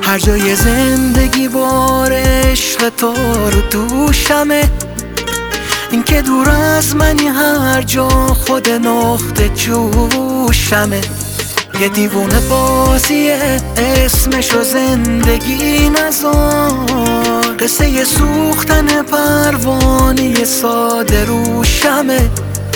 هر جای زندگی بار عشق تو رو دوشمه. این که دور از منی هر جا خود نقطه جوشمه. یه دیوونه بازیه اسمشو زندگی نذار، قصه یه سوختن پروانه ساده روشمه.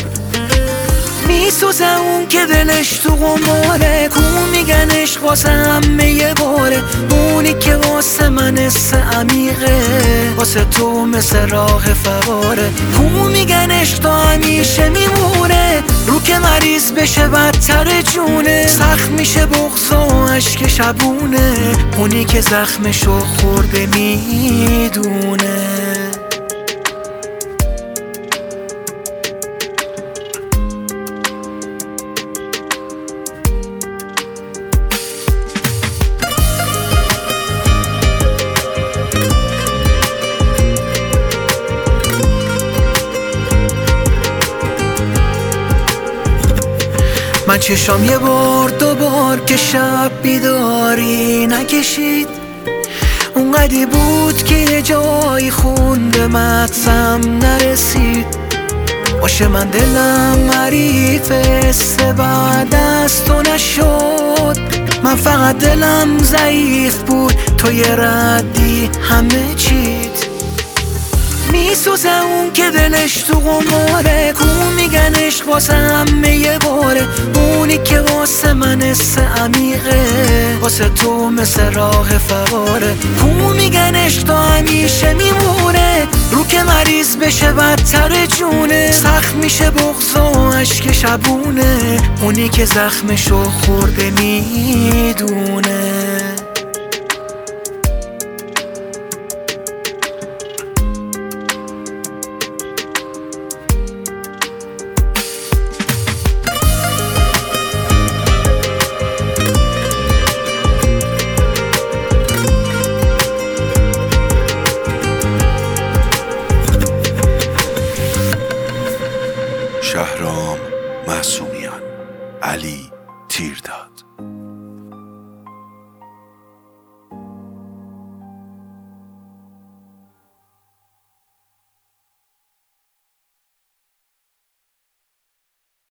میسوزه اون که دلش تو قماره، کو میگن عشق واسه همه یه باره. اونی که واسه من حس عمیقه، واسه تو مثل راه فواره. کو میگن عشق تا همیشه میمونه، رو که مریض بشه بدتر جونه. سخت میشه بغض و عشق شبونه، اونی که زخمشو خورده میدونه. من چشام یه بار دوبار که شب بیداری نکشید، اونقدی بود که یه جایی خونده مغزم نرسید. باشه من دلم حریف حسه بعد از تو نشد، من فقط دلم ضعیف بود تو یه ردی همه چیت. میسوزه اون که دلش تو قماره، کو میگن عشق واسه همه یه باره. اونی که واسه من حس عمیقه، واسه تو مثل راه فواره. کو میگن عشق تا همیشه میمونه، رو که مریض بشه بدتر جونه. سخت میشه بغض و عشق شبونه، اونی که زخمشو خورده میدونه. شهرام معصومیان، علی تیرداد.